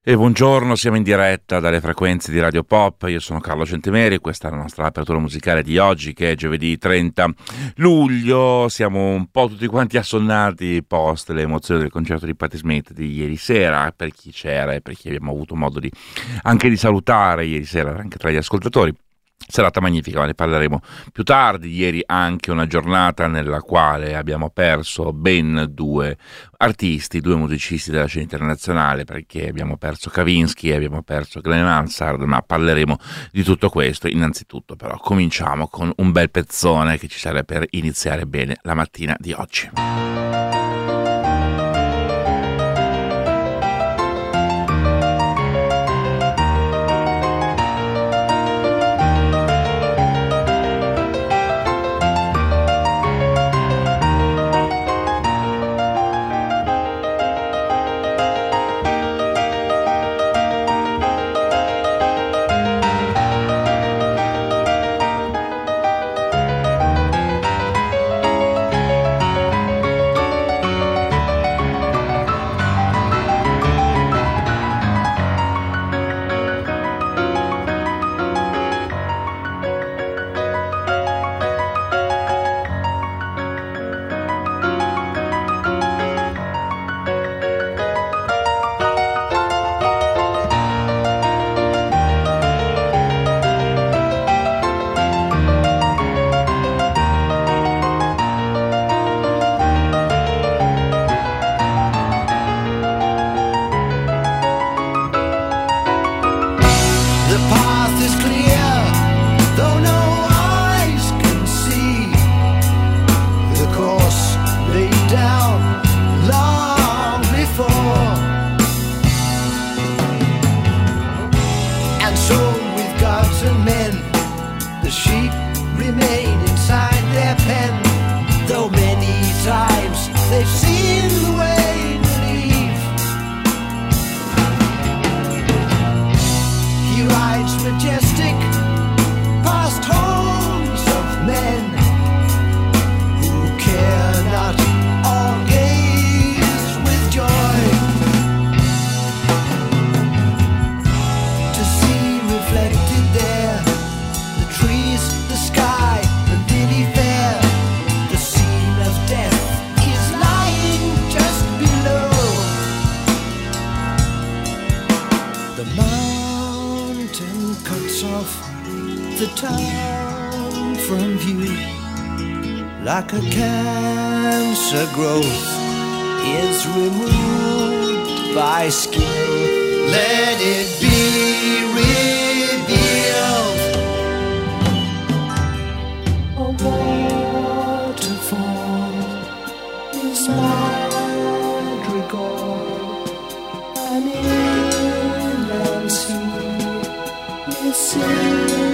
E buongiorno, siamo in diretta dalle frequenze di Radio Pop, io sono Carlo Centemeri, questa è la nostra apertura musicale di oggi che è giovedì 30 luglio, siamo un po' tutti quanti assonnati post le emozioni del concerto di Patti Smith di ieri sera, per chi c'era e per chi abbiamo avuto modo anche di salutare ieri sera anche tra gli ascoltatori. Serata magnifica, ma ne parleremo più tardi. Ieri anche una giornata nella quale abbiamo perso ben due artisti, due musicisti della scena internazionale, perché abbiamo perso Kavinsky e abbiamo perso Glenn Hansard, ma parleremo di tutto questo. Innanzitutto però cominciamo con un bel pezzone che ci serve per iniziare bene la mattina di oggi. Like a cancer growth is removed by skill, let it be revealed. A waterfall is madrigal, an inland sea is symphony.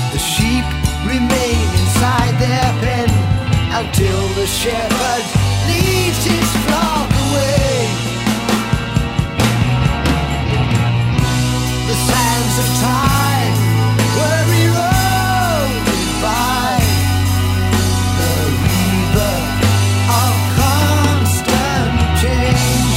The sheep remain inside their pen until the shepherd leads his flock away. The sands of time were eroded by the river of constant change.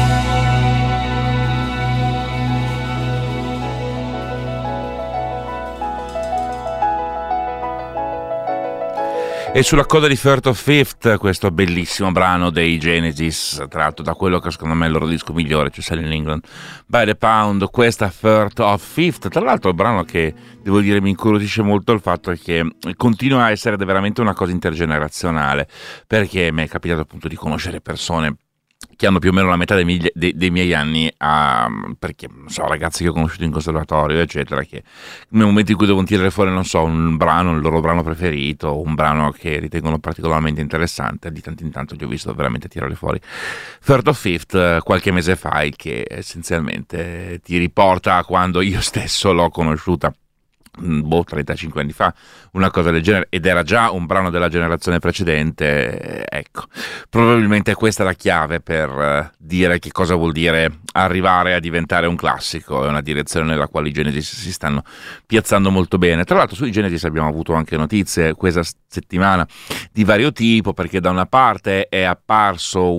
E sulla coda di Firth of Fifth, questo bellissimo brano dei Genesis, tratto da quello che secondo me è il loro disco migliore, cioè Selling England by the Pound, questa Firth of Fifth. Tra l'altro è un brano che, devo dire, mi incuriosisce molto il fatto che continua a essere veramente una cosa intergenerazionale, perché mi è capitato appunto di conoscere persone che hanno più o meno la metà dei miei anni, perché non so, ragazzi che ho conosciuto in conservatorio eccetera, che nel momento in cui devono tirare fuori, non so, un brano, il loro brano preferito, un brano che ritengono particolarmente interessante, di tanto in tanto li ho visto veramente tirare fuori Firth of Fifth qualche mese fa, che essenzialmente ti riporta a quando io stesso l'ho conosciuta, 35 anni fa, una cosa del genere, ed era già un brano della generazione precedente. Ecco, probabilmente questa è la chiave per dire che cosa vuol dire arrivare a diventare un classico. È una direzione nella quale i Genesis si stanno piazzando molto bene. Tra l'altro sui Genesis abbiamo avuto anche notizie questa settimana di vario tipo, perché da una parte è apparso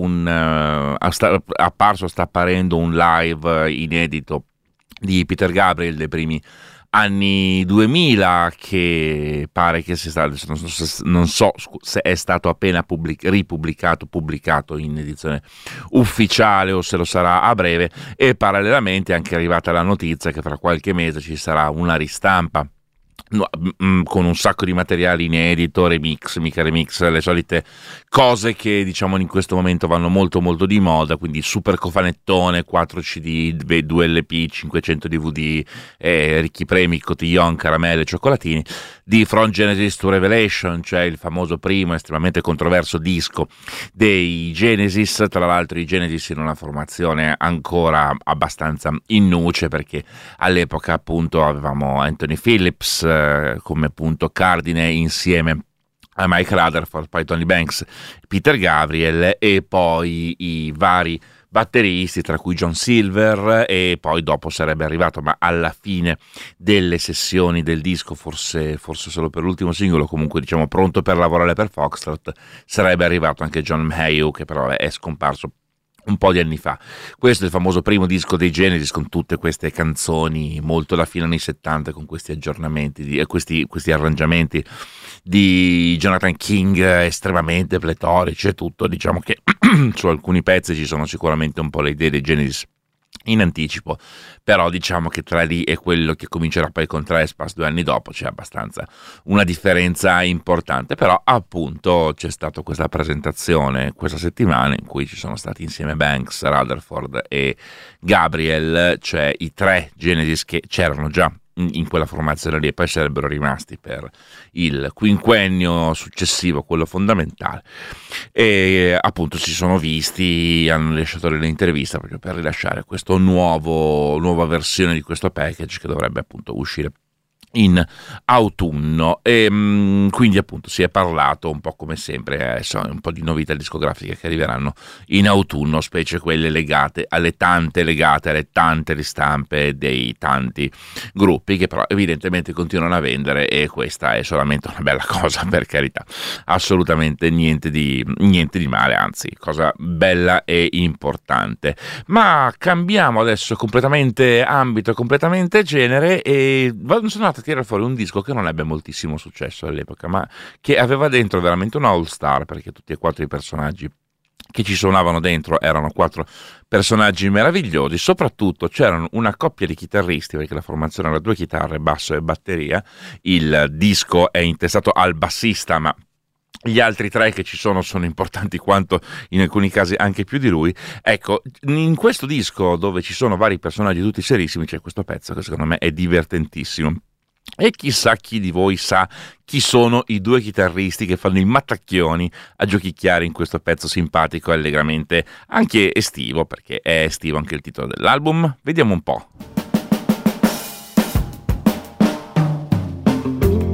sta apparendo un live inedito di Peter Gabriel dei primi anni 2000, che pare che sia stato, non so se è stato appena pubblicato in edizione ufficiale o se lo sarà a breve, e parallelamente è anche arrivata la notizia che fra qualche mese ci sarà una ristampa con un sacco di materiali inedito, remix, le solite cose che diciamo in questo momento vanno molto molto di moda, quindi super cofanettone, 4 CD, 2 LP, 500 DVD, ricchi premi, cotillon, caramelle, cioccolatini, di From Genesis to Revelation, cioè il famoso primo estremamente controverso disco dei Genesis. Tra l'altro i Genesis in una formazione ancora abbastanza in nuce, perché all'epoca appunto avevamo Anthony Phillips come punto cardine insieme a Mike Rutherford, poi Tony Banks, Peter Gabriel e poi i vari batteristi, tra cui John Silver, e poi dopo sarebbe arrivato, ma alla fine delle sessioni del disco, forse solo per l'ultimo singolo, comunque diciamo pronto per lavorare per Foxtrot, sarebbe arrivato anche John Mayhew, che però è scomparso un po' di anni fa. Questo è il famoso primo disco dei Genesis, con tutte queste canzoni molto da fine anni 70, con questi aggiornamenti, questi arrangiamenti di Jonathan King estremamente pletorici e tutto. Diciamo che su alcuni pezzi ci sono sicuramente un po' le idee dei Genesis in anticipo, però diciamo che tra lì e quello che comincerà poi con Trespass 2 anni dopo c'è abbastanza una differenza importante. Però appunto c'è stata questa presentazione questa settimana in cui ci sono stati insieme Banks, Rutherford e Gabriel, cioè i 3 Genesis che c'erano già in quella formazione lì, e poi sarebbero rimasti per il quinquennio successivo, quello fondamentale, e appunto si sono visti, hanno lasciato delle interviste proprio per rilasciare questo nuova versione di questo package che dovrebbe appunto uscire in autunno. E quindi appunto si è parlato un po' come sempre, un po' di novità discografiche che arriveranno in autunno, specie quelle legate alle tante ristampe dei tanti gruppi che però evidentemente continuano a vendere, e questa è solamente una bella cosa, per carità, assolutamente niente di male, anzi cosa bella e importante. Ma cambiamo adesso completamente ambito, completamente genere, e sono andato a tirare fuori un disco che non ebbe moltissimo successo all'epoca, ma che aveva dentro veramente un all star, perché tutti e 4 i personaggi che ci suonavano dentro erano 4 personaggi meravigliosi. Soprattutto c'erano una coppia di chitarristi, perché la formazione era 2 chitarre, basso e batteria. Il disco è intestato al bassista, ma gli altri 3 che ci sono importanti quanto, in alcuni casi anche più di lui. Ecco, in questo disco, dove ci sono vari personaggi tutti serissimi, c'è questo pezzo che secondo me è divertentissimo. E chissà chi di voi sa chi sono i 2 chitarristi che fanno i mattacchioni a giochicchiare in questo pezzo simpatico e allegramente anche estivo, perché è estivo anche il titolo dell'album. Vediamo un po'.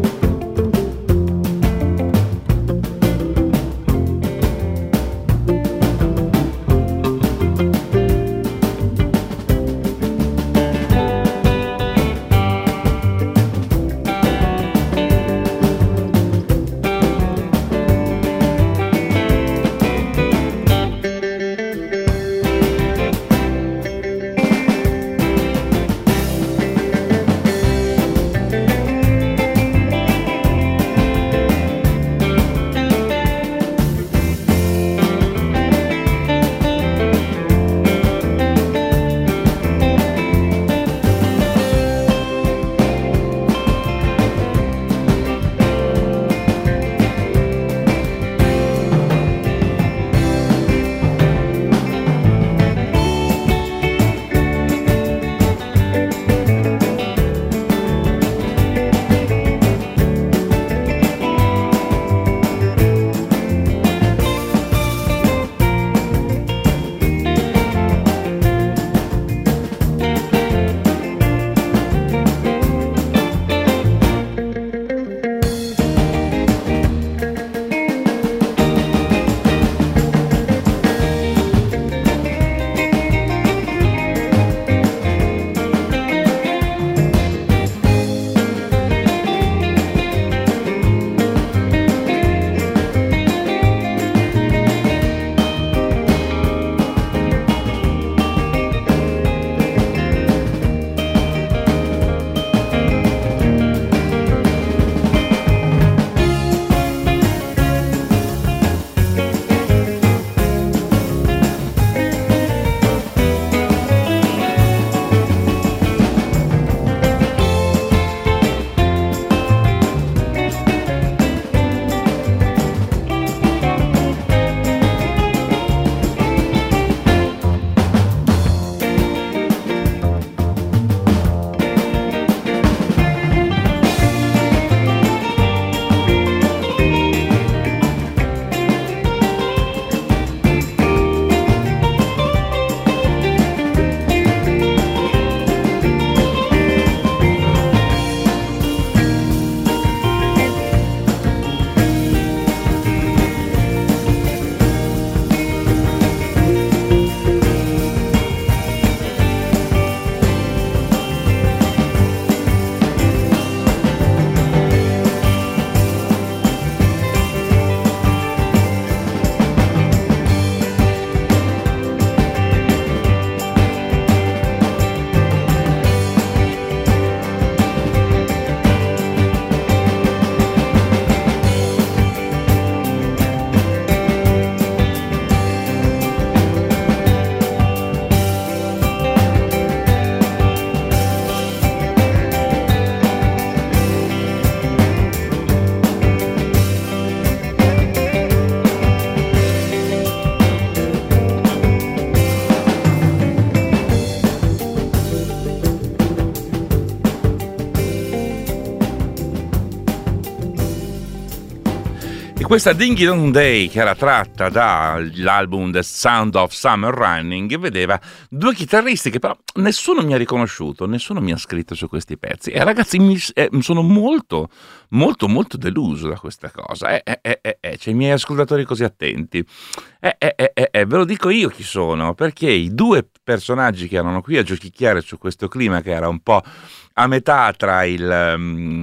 E questa Dingy Dong Day, che era tratta dall'album The Sound of Summer Running, vedeva due chitarristi che però nessuno mi ha riconosciuto, nessuno mi ha scritto su questi pezzi. E ragazzi, sono molto deluso da questa cosa. C'è i miei ascoltatori così attenti. Ve lo dico io chi sono, perché i due personaggi che erano qui a giochicchiare su questo clima, che era un po' a metà tra la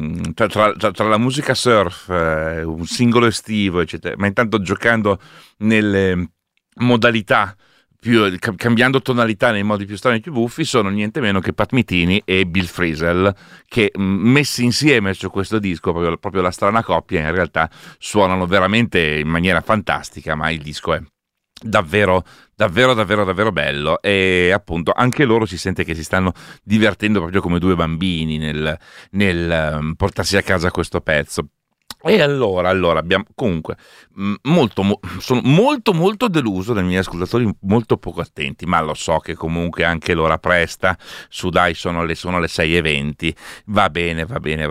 musica surf, un singolo estivo, eccetera, ma intanto giocando nelle modalità cambiando tonalità nei modi più strani e più buffi, sono niente meno che Pat Metheny e Bill Frisell, che messi insieme su questo disco, proprio la strana coppia, in realtà suonano veramente in maniera fantastica, ma il disco è davvero bello, e appunto anche loro si sente che si stanno divertendo proprio come due bambini nel portarsi a casa questo pezzo. E allora abbiamo comunque sono molto deluso dai miei ascoltatori, molto poco attenti, ma lo so che comunque anche l'ora presta, su dai sono le 6:20, va bene,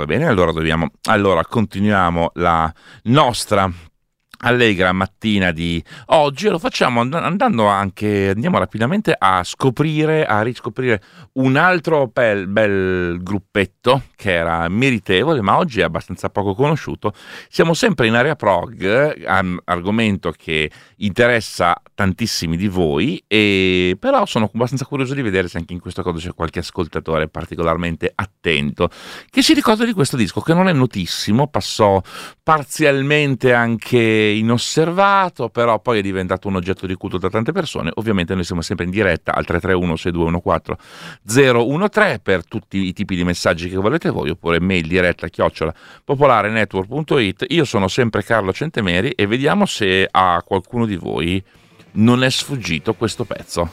allora continuiamo la nostra allegra mattina di oggi, e lo facciamo andiamo rapidamente a riscoprire un altro bel gruppetto che era meritevole, ma oggi è abbastanza poco conosciuto. Siamo sempre in area prog, argomento che interessa tantissimi di voi, e però sono abbastanza curioso di vedere se anche in questo caso c'è qualche ascoltatore particolarmente attento che si ricorda di questo disco, che non è notissimo, passò parzialmente anche inosservato, però poi è diventato un oggetto di culto da tante persone. Ovviamente noi siamo sempre in diretta al 331-6214-013 per tutti i tipi di messaggi che volete voi, oppure mail diretta @popolarenetwork.it. Io sono sempre Carlo Centemeri e vediamo se a qualcuno di voi non è sfuggito questo pezzo.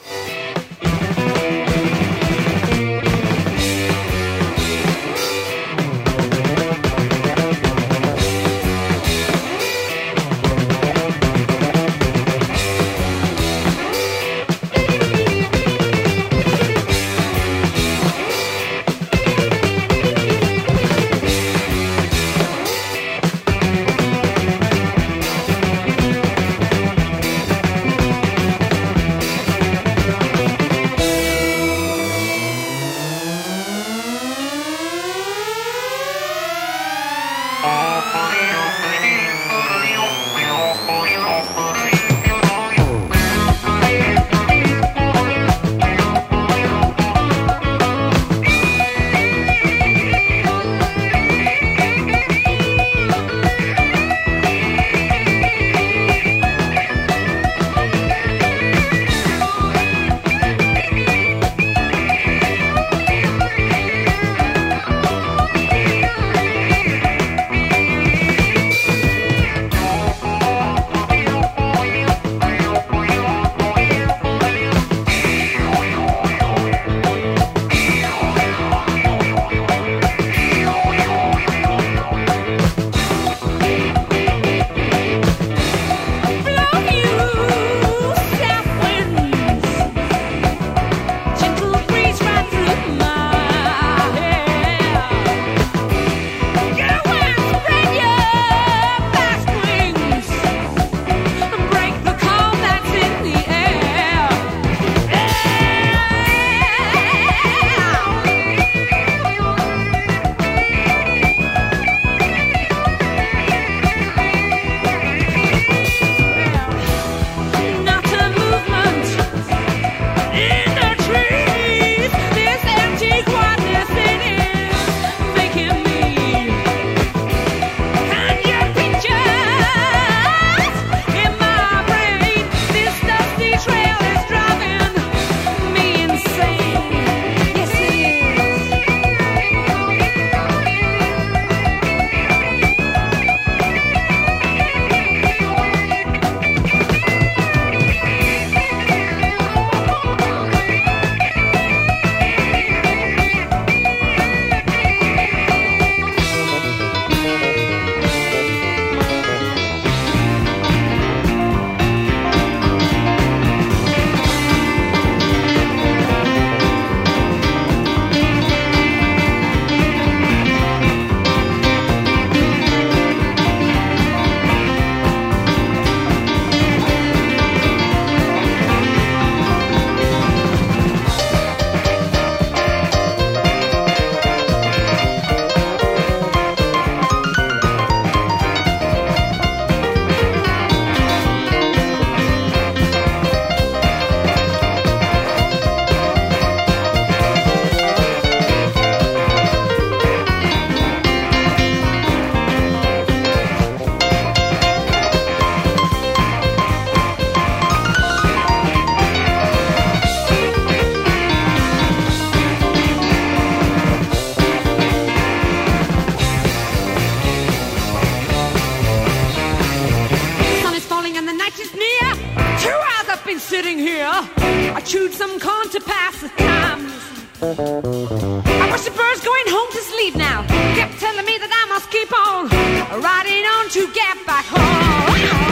sitting here, I chewed some corn to pass the time. I wish the bird's going home to sleep now. Kept telling me that I must keep on riding on to get back home.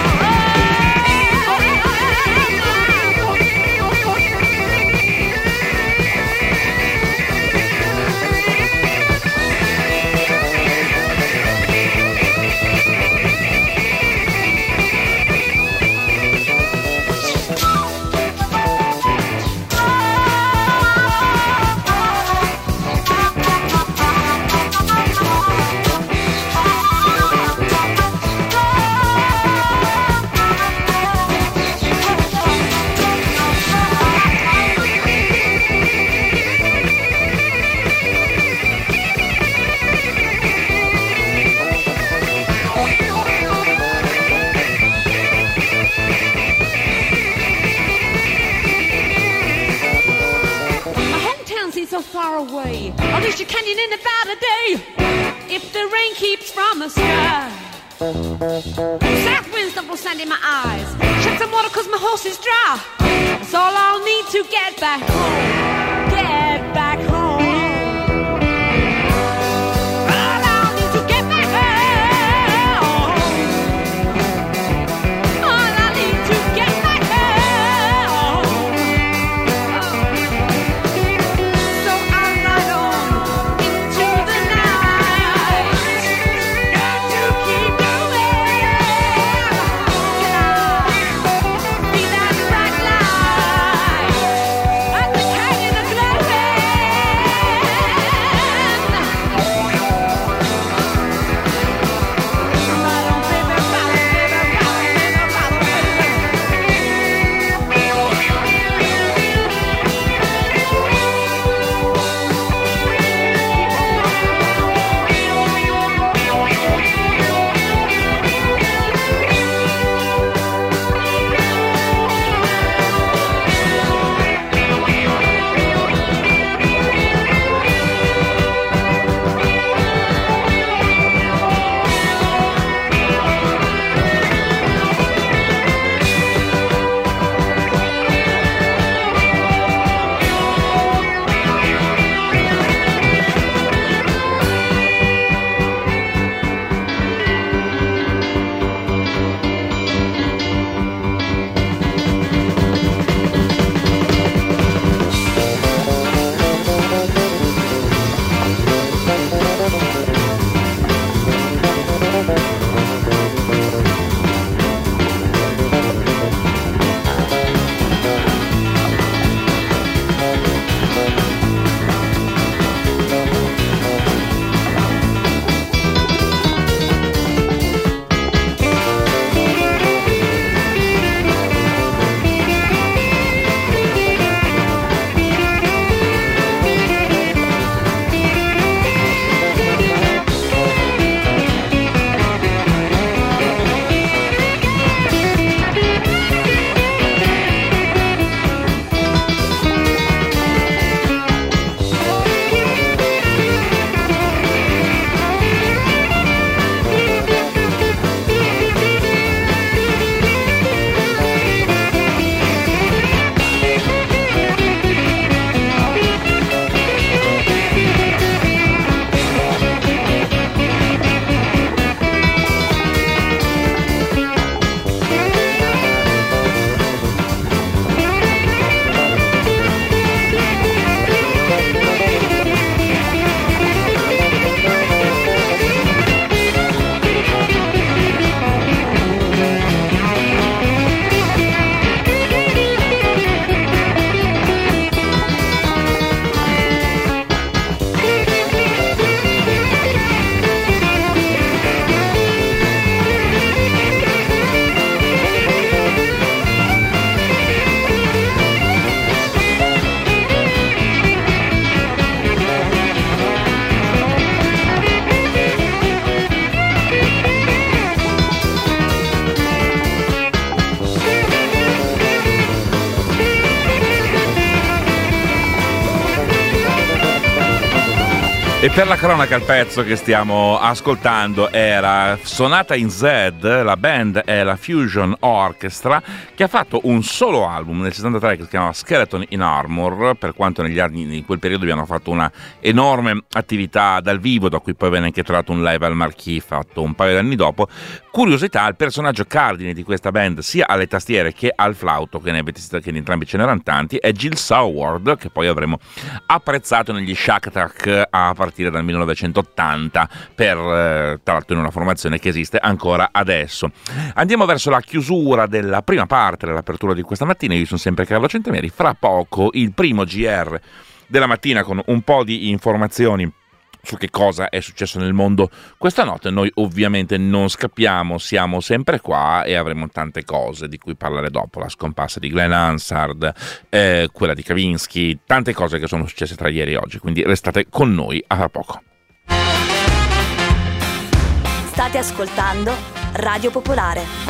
So far away, I'll reach the canyon in about a day if the rain keeps from the sky. South winds double sand in my eyes, shed some water cause my horse is dry. That's all I'll need to get back home. Get back home. All I'll need to get back home. All I need to get back home. So I ride on into the night. Got to keep going. Can I be that bright light at the canyon? E per la cronaca il pezzo che stiamo ascoltando era Sonata in Z, la band è la Fusion Orchestra, che ha fatto un solo album nel 73 che si chiamava Skeleton in Armor, per quanto negli anni, in quel periodo abbiano fatto una enorme attività dal vivo, da cui poi venne anche tratto un live al Marquis fatto un paio di anni dopo. Curiosità, il personaggio cardine di questa band, sia alle tastiere che al flauto, che in entrambi ce n'erano tanti, è Gil Soward, che poi avremo apprezzato negli Shack Attack a partire dal 1980, tra l'altro in una formazione che esiste ancora adesso. Andiamo verso la chiusura della prima parte dell'apertura di questa mattina. Io sono sempre Carlo Centemeri. Fra poco il primo GR della mattina con un po' di informazioni su che cosa è successo nel mondo questa notte. Noi ovviamente non scappiamo, siamo sempre qua e avremo tante cose di cui parlare dopo, la scomparsa di Glenn Hansard, quella di Kavinsky, tante cose che sono successe tra ieri e oggi, quindi restate con noi, a fra poco. State ascoltando Radio Popolare.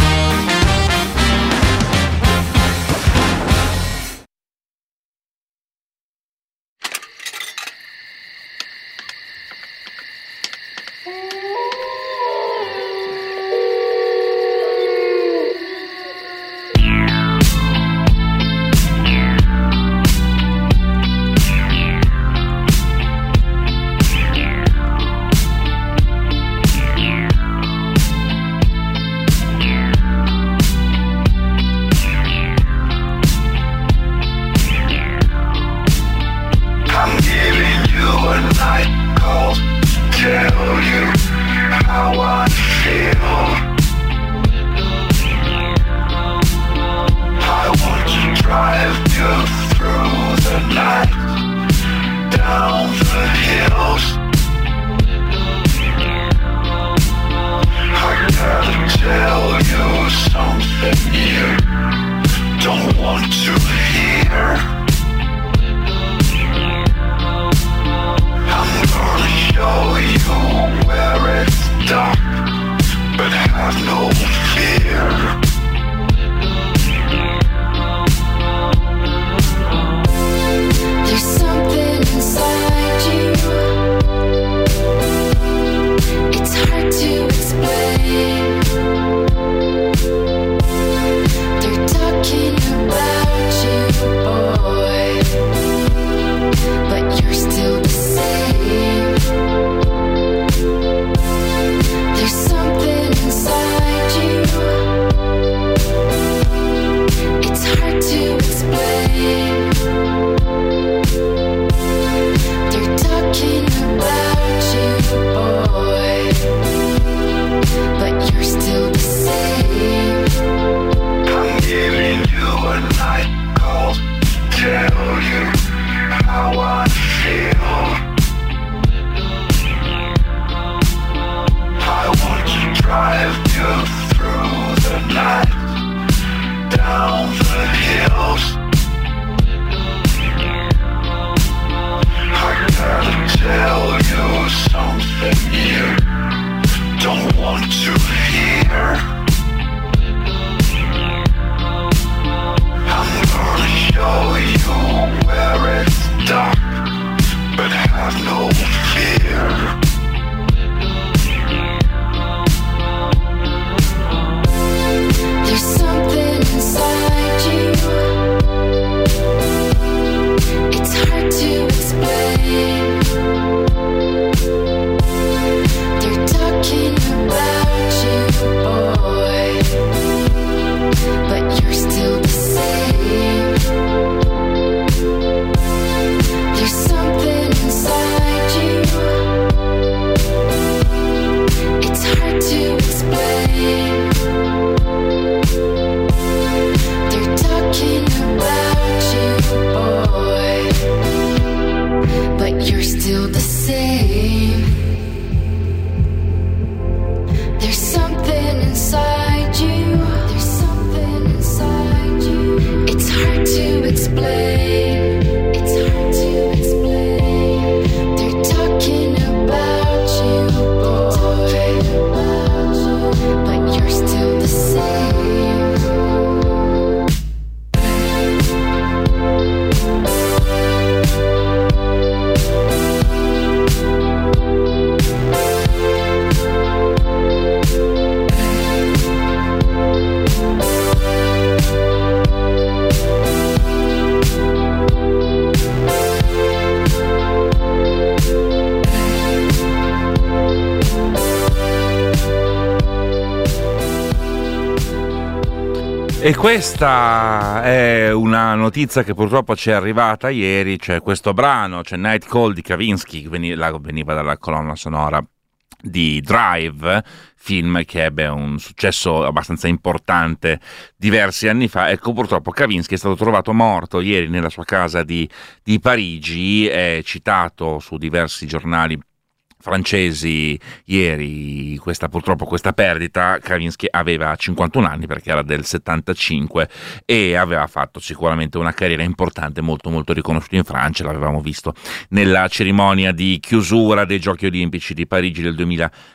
E questa è una notizia che purtroppo ci è arrivata ieri, cioè questo brano, cioè Night Call di Kavinsky, che veniva dalla colonna sonora di Drive, film che ebbe un successo abbastanza importante diversi anni fa. Ecco, purtroppo Kavinsky è stato trovato morto ieri nella sua casa di Parigi, è citato su diversi giornali francesi ieri purtroppo questa perdita. Kavinsky aveva 51 anni perché era del 75 e aveva fatto sicuramente una carriera importante, molto molto riconosciuta in Francia. L'avevamo visto nella cerimonia di chiusura dei Giochi Olimpici di Parigi del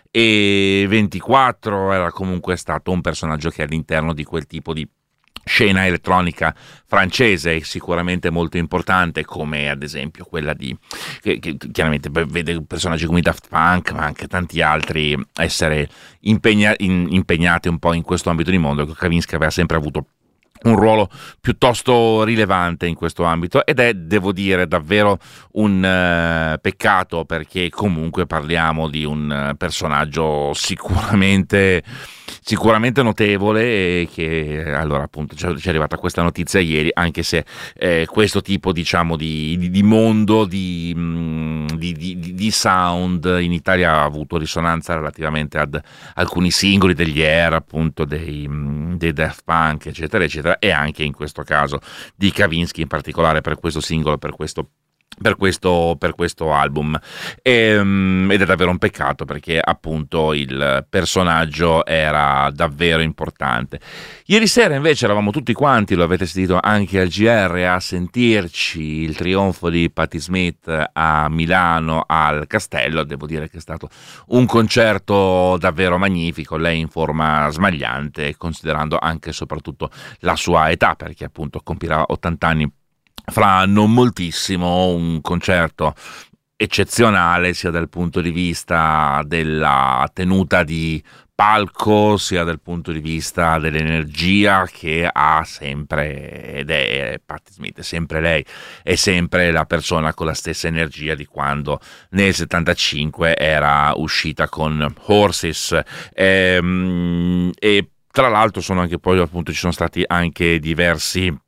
2024, era comunque stato un personaggio che all'interno di quel tipo di scena elettronica francese sicuramente molto importante, come ad esempio quella che chiaramente vede personaggi come i Daft Punk, ma anche tanti altri essere impegnati un po' in questo ambito di mondo. Kavinsky aveva sempre avuto un ruolo piuttosto rilevante in questo ambito ed è, devo dire, davvero un peccato, perché comunque parliamo di un personaggio sicuramente notevole, e che allora appunto ci è arrivata questa notizia ieri, anche se questo tipo diciamo di mondo di sound in Italia ha avuto risonanza relativamente ad alcuni singoli degli Air, appunto dei Daft Punk eccetera eccetera, e anche in questo caso di Kavinsky in particolare per questo singolo, per questo album, ed è davvero un peccato, perché appunto il personaggio era davvero importante. Ieri sera invece eravamo tutti quanti, lo avete sentito anche al GR, a sentirci il trionfo di Patti Smith a Milano al Castello. Devo dire che è stato un concerto davvero magnifico, lei in forma smagliante, considerando anche e soprattutto la sua età, perché appunto compirà 80 anni fra non moltissimo. Un concerto eccezionale sia dal punto di vista della tenuta di palco, sia dal punto di vista dell'energia che ha sempre, ed è Patti Smith, è sempre lei, è sempre la persona con la stessa energia di quando nel 75 era uscita con Horses, e tra l'altro sono anche poi appunto ci sono stati anche diversi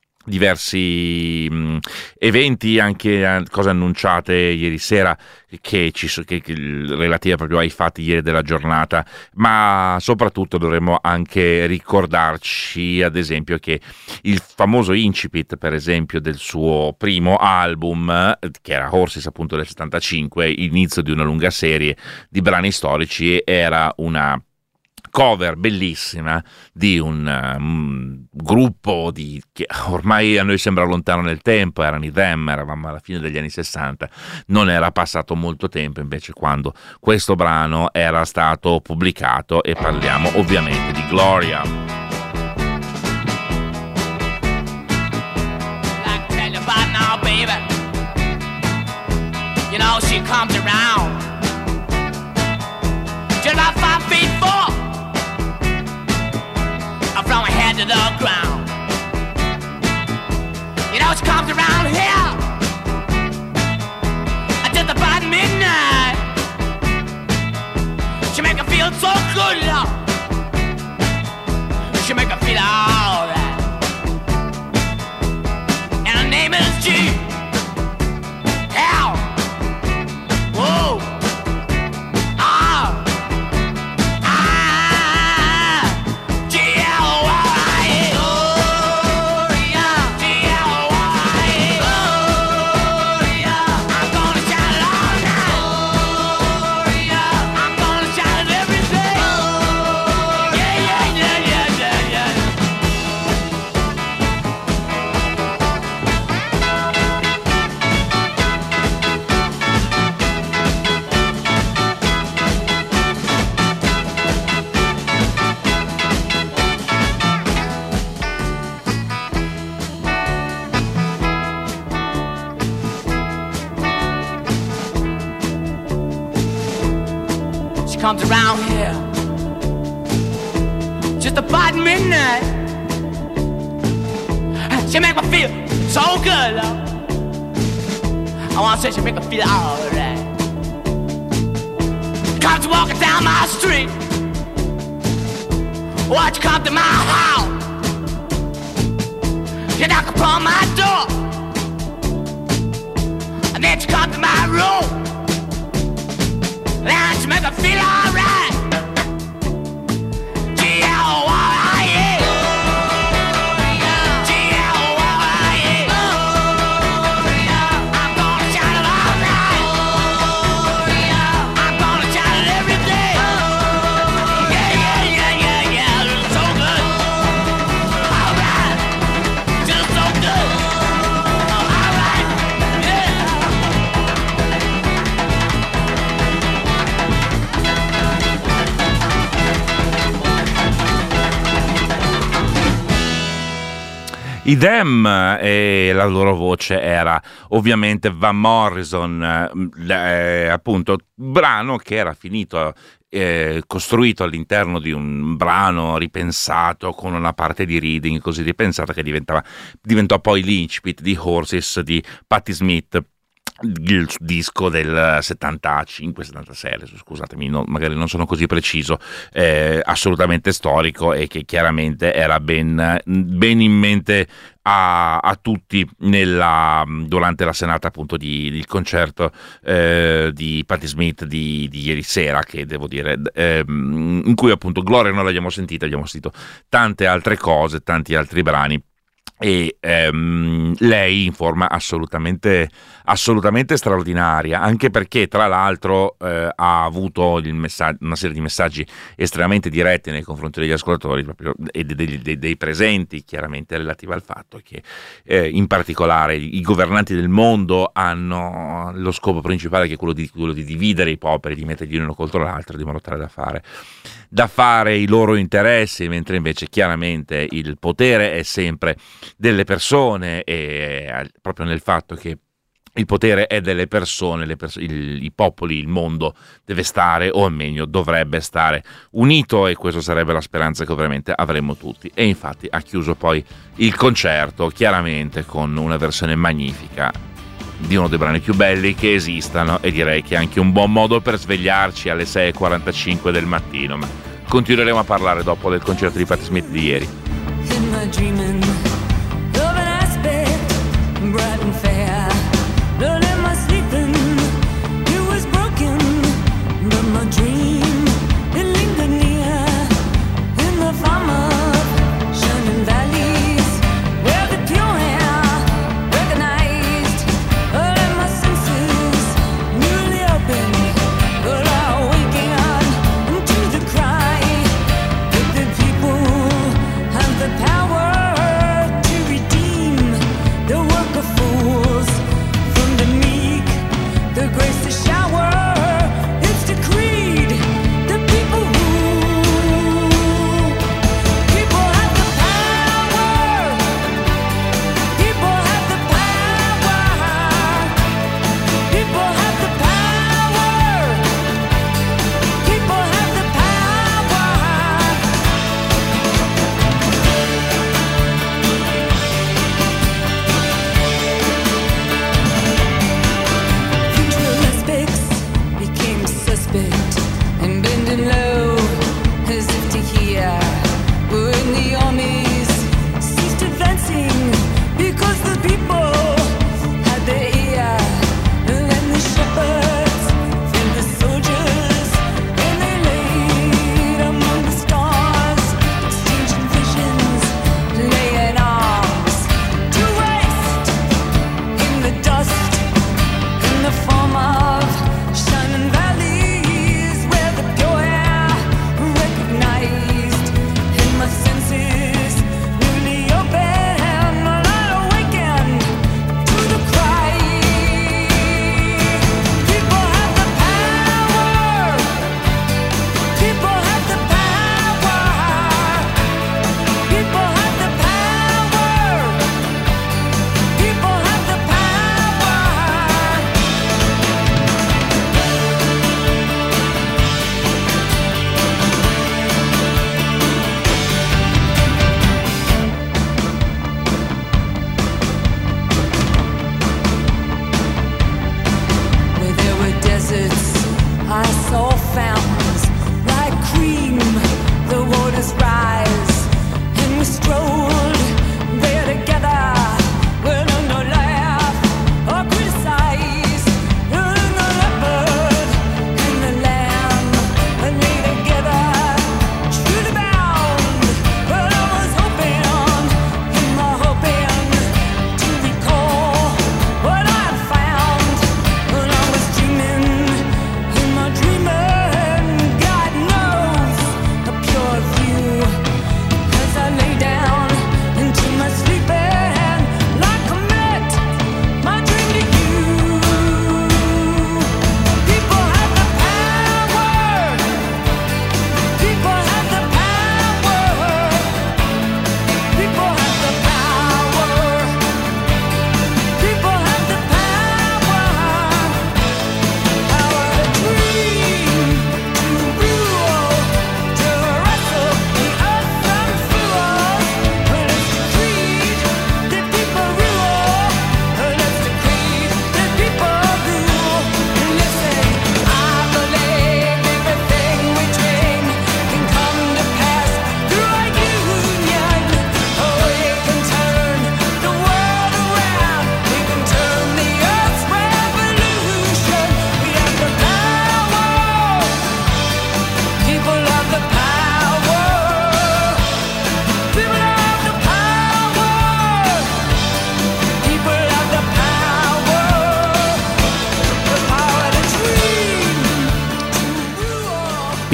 eventi, anche cose annunciate ieri sera che relative proprio ai fatti ieri della giornata, ma soprattutto dovremmo anche ricordarci ad esempio che il famoso incipit, per esempio, del suo primo album, che era Horses appunto del 75, inizio di una lunga serie di brani storici, era una cover bellissima di un gruppo che ormai a noi sembra lontano nel tempo, erano i Them, eravamo alla fine degli anni 60, non era passato molto tempo invece quando questo brano era stato pubblicato, e parliamo ovviamente di Gloria. Like tell you about now, baby. You know she comes around just about 5 feet 4 from her head to the ground. You know she comes around here just about midnight. She make her feel so good, Lord. She make her feel alright. And her name is G. L. Whoa. Comes around here just about midnight. She make me feel so good, Lord. I wanna say she make me feel alright. Comes walking down my street, watch you come to my house. You knock upon my door, and then you come to my room. Now you make me feel alright. G-L-Y-E. G-L-Y-E. I'm gonna shout it all night. I'm gonna shout it every day. Yeah, it's so good. Alright, just so good. Alright, yeah. I Them e la loro voce era ovviamente Van Morrison, appunto brano che era finito, costruito all'interno di un brano ripensato con una parte di reading così ripensata che diventò poi l'incipit di Horses di Patti Smith, il disco del 75-76, adesso scusatemi, magari non sono così preciso, assolutamente storico e che chiaramente era ben in mente a tutti durante la serata appunto il concerto di Patti Smith di ieri sera, che devo dire in cui appunto Gloria non l'abbiamo sentita, abbiamo sentito tante altre cose, tanti altri brani. E lei in forma assolutamente straordinaria, anche perché tra l'altro ha avuto una serie di messaggi estremamente diretti nei confronti degli ascoltatori proprio, e dei presenti, chiaramente relativi al fatto che in particolare i governanti del mondo hanno lo scopo principale, che è quello di dividere i popoli, di metterli l'uno contro l'altro, di modo tale da fare i loro interessi, mentre invece chiaramente il potere è sempre delle persone, e proprio nel fatto che il potere è delle persone, i popoli, il mondo deve stare, o meglio dovrebbe stare unito, e questa sarebbe la speranza che ovviamente avremmo tutti. E infatti ha chiuso poi il concerto chiaramente con una versione magnifica di uno dei brani più belli che esistano, e direi che è anche un buon modo per svegliarci alle 6:45 del mattino, ma continueremo a parlare dopo del concerto di Patti Smith di ieri. In my dreaming of an aspect bright and fair, not in my sleeping it was broken, but my dream it lingered near in the farm of shining valleys, where the pure air recognized all of my senses newly open, but I waking up into the cry that the people have the power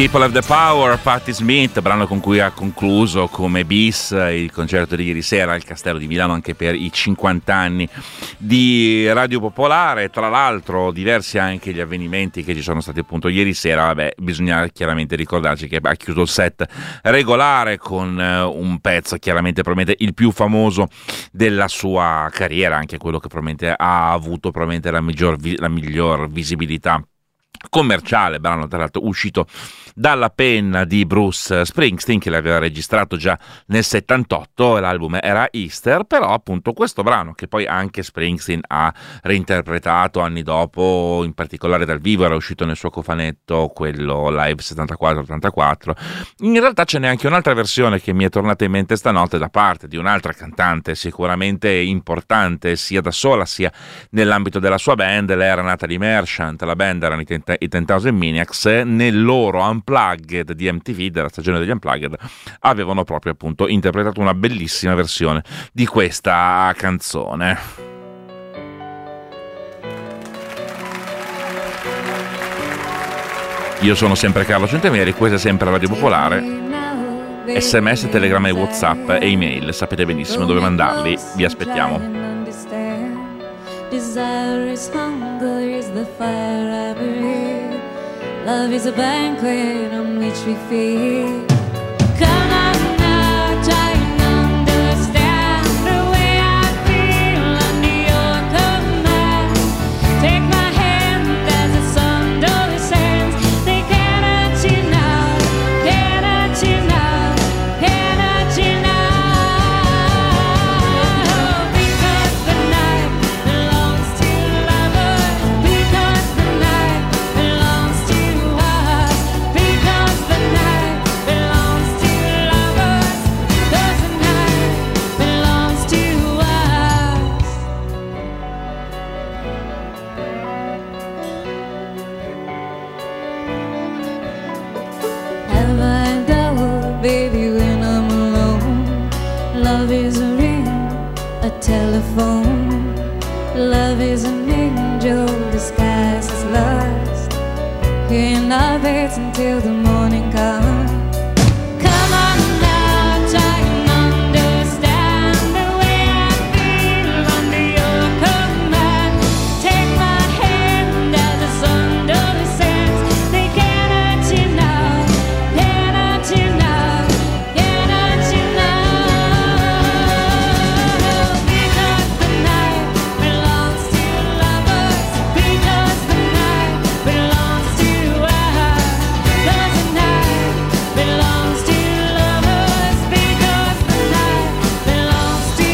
People Have the Power, Patti Smith, brano con cui ha concluso come bis il concerto di ieri sera al Castello di Milano anche per i 50 anni di Radio Popolare. Tra l'altro diversi anche gli avvenimenti che ci sono stati appunto ieri sera. Vabbè, bisogna chiaramente ricordarci che ha chiuso il set regolare con un pezzo chiaramente probabilmente il più famoso della sua carriera, anche quello che probabilmente ha avuto probabilmente la miglior visibilità commerciale, brano tra l'altro uscito dalla penna di Bruce Springsteen, che l'aveva registrato già nel 78, l'album era Easter, però appunto questo brano che poi anche Springsteen ha reinterpretato anni dopo, in particolare dal vivo, era uscito nel suo cofanetto, quello Live 74-84, in realtà ce n'è anche un'altra versione che mi è tornata in mente stanotte da parte di un'altra cantante sicuramente importante sia da sola sia nell'ambito della sua band. Lei era Natalie Merchant, la band erano i 10,000 Maniacs. Nel loro Unplugged di MTV, della stagione degli Unplugged, avevano proprio appunto interpretato una bellissima versione di questa canzone. Io sono sempre Carlo Centemeri, questa è sempre Radio Popolare. SMS, telegramma e WhatsApp e email, sapete benissimo dove mandarli, vi aspettiamo. Desire is hunger, is the fire I breathe. Love is a banquet on which we feed. Come on now, try and understand the way I feel under your command. Take my hand as the sun descends. They cannot you now, cannot you now, cannot you now. Because the night belongs to lovers. Because the night belongs to us. Because the night belongs to lovers. Because the night belongs to us. Have I doubt, baby, when I'm alone? Love is a ring, a telephone. Love is an angel disguised as lust. Here in our beds until the morning comes. Come on now, try and understand the way I feel under your command. Take my hand as the sun descends. They cannot you now, cannot you now, cannot you now. Because the night belongs to lovers. Because the night belongs to us. Because the night belongs to lovers. Because the night belongs to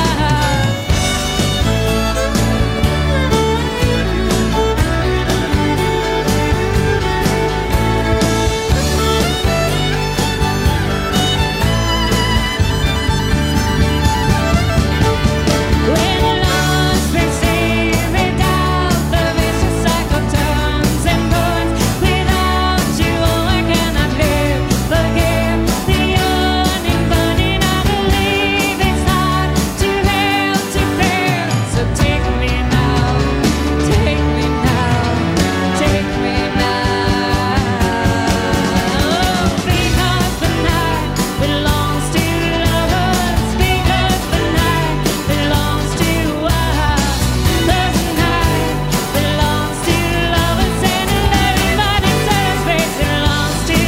When love's been saved without the vicious cycle turns and burns. Without you, I cannot live. Forgive the yearning, burning. I believe it's hard to help to bear. So take me now, take me now, take me now. Because the night belongs to lovers. Because the night belongs to us. Because the night belongs to lovers. And everybody says it belongs to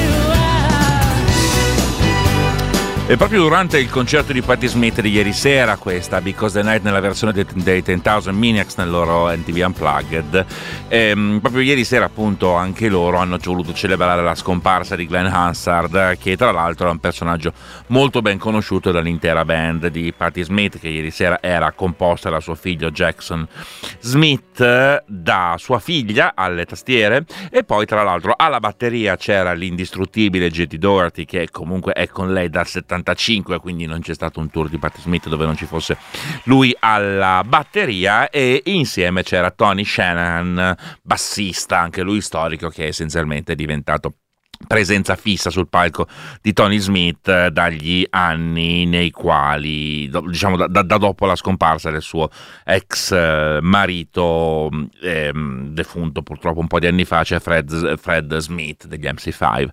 us. E proprio durante il concerto di Patti Smith di ieri sera, questa Because the Night nella versione dei 10,000 Maniacs nel loro MTV Unplugged, proprio ieri sera appunto anche loro hanno voluto celebrare la scomparsa di Glenn Hansard, che tra l'altro è un personaggio molto ben conosciuto dall'intera band di Patti Smith, che ieri sera era composta da suo figlio Jackson Smith, da sua figlia alle tastiere, e poi tra l'altro alla batteria c'era l'indistruttibile J.D. Doherty, che comunque è con lei dal 75, quindi non c'è stato un tour di Patti Smith dove non ci fosse lui alla batteria, e insieme c'era Tony Shanahan, bassista anche lui storico, che essenzialmente è diventato presenza fissa sul palco di Tony Smith dagli anni nei quali, diciamo da dopo la scomparsa del suo ex marito defunto purtroppo un po' di anni fa, cioè Fred Smith degli MC5.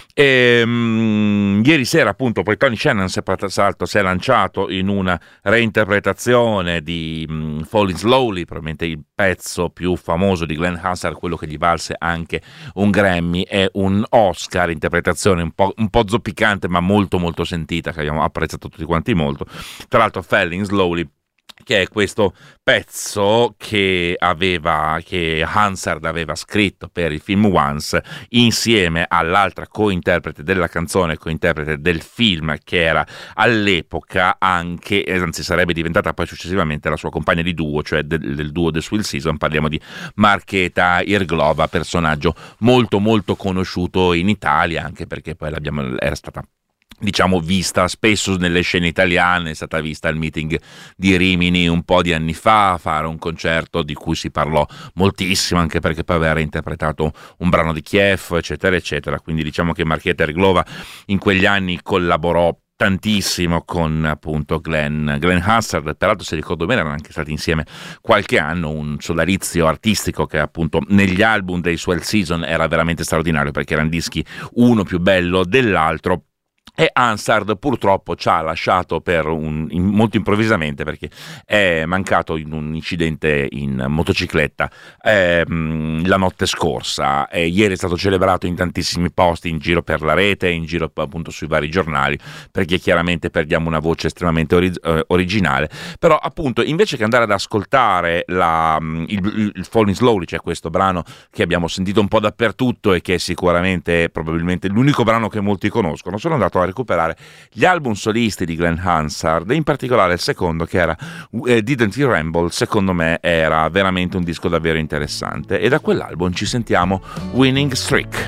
Ieri sera appunto poi Tony Shannon si è lanciato in una reinterpretazione di Falling Slowly, probabilmente il pezzo più famoso di Glenn Hansard, quello che gli valse anche un Grammy e un Oscar, interpretazione un po' zoppicante ma molto molto sentita, che abbiamo apprezzato tutti quanti molto. Tra l'altro Falling Slowly, che è questo pezzo che Hansard aveva scritto per il film Once insieme all'altra cointerprete della canzone, cointerprete del film, che era all'epoca anche, anzi sarebbe diventata poi successivamente la sua compagna di duo, cioè del duo The Swill Season. Parliamo di Markéta Irglova, personaggio molto molto conosciuto in Italia, anche perché poi era stata, diciamo, vista spesso nelle scene italiane, è stata vista al meeting di Rimini un po' di anni fa, a fare un concerto di cui si parlò moltissimo, anche perché poi aveva interpretato un brano di Kiev, eccetera eccetera. Quindi diciamo che Markéta Irglova in quegli anni collaborò tantissimo con appunto Glenn Hansard. Peraltro, se ricordo bene, erano anche stati insieme qualche anno, un sodalizio artistico che appunto negli album dei Swell Season era veramente straordinario, perché erano dischi uno più bello dell'altro. E Hansard purtroppo ci ha lasciato molto improvvisamente, perché è mancato in un incidente in motocicletta la notte scorsa. Ieri è stato celebrato in tantissimi posti in giro per la rete, in giro appunto sui vari giornali, perché chiaramente perdiamo una voce estremamente originale. Però appunto, invece che andare ad ascoltare il Falling Slowly, cioè questo brano che abbiamo sentito un po' dappertutto e che è sicuramente probabilmente l'unico brano che molti conoscono, sono andato a recuperare gli album solisti di Glenn Hansard, in particolare il secondo, che era Didn't You Ramble. Secondo me era veramente un disco davvero interessante, e da quell'album ci sentiamo Winning Streak.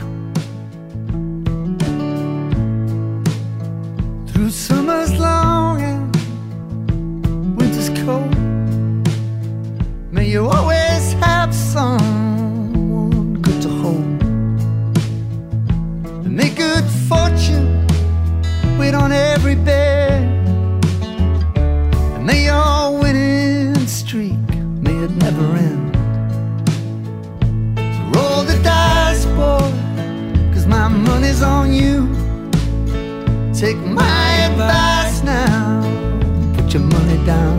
Through summer's long and winter's cold, may you always have someone good to hold, and may good fortune wait on every bed, and may your winning streak, may it never end. So roll the dice, boy, 'cause my money's on you. Take my advice now, put your money down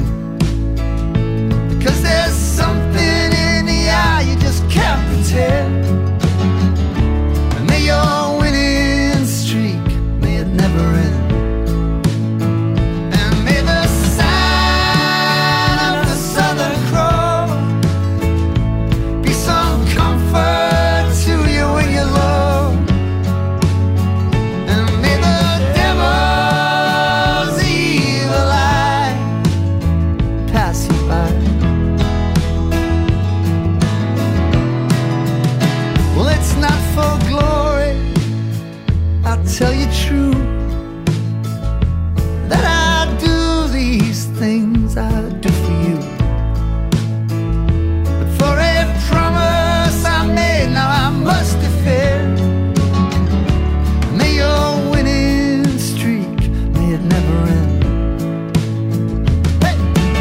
too, because there's something in the eye you just can't pretend, and may your winning streak, may it never end, and may the sign of the Southern Cross be some comfort to you when you're low, and may the devil's evil eye pass you by. Well, it's not for glory, I'll tell you true, that I do these things I do for you, but for a promise I made, now I must defend. May your winning streak, may it never end. Hey!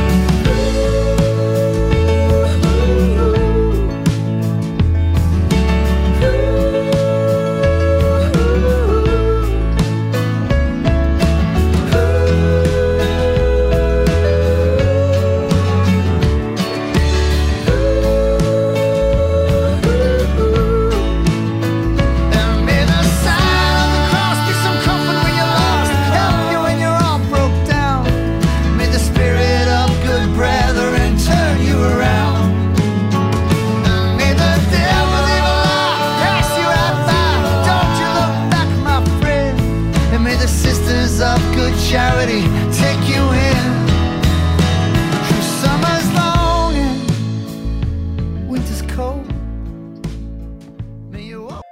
And may the sign of the cross be some comfort when you're lost, help you when you're all broke down. May the spirit of good brethren turn you around. And may the devil's evil eye pass you right by. Don't you look back, my friend. And may the sisters of good charity take you in. Through summer's long and winter's cold, may you walk.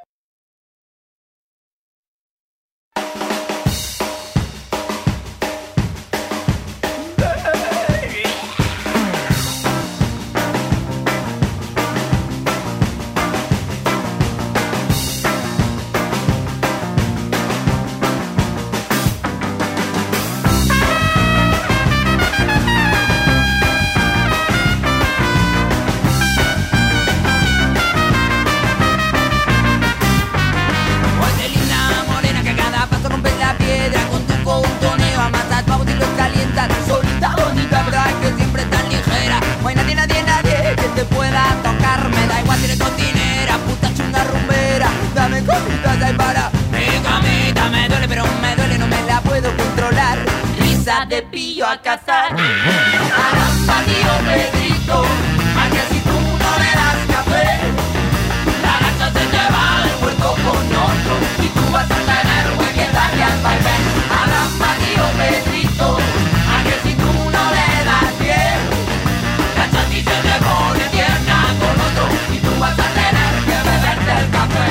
cabeza te pillo a cazar. Caramba, tío Pedrito, a que si tú no le das café, la gacha se te va al puerto con otro y tú vas a tener que darle al vaivén. Caramba, tío Pedrito, a que si tú no le das bien, la chati se te pone tierna con otro y tú vas a tener que beberte el café.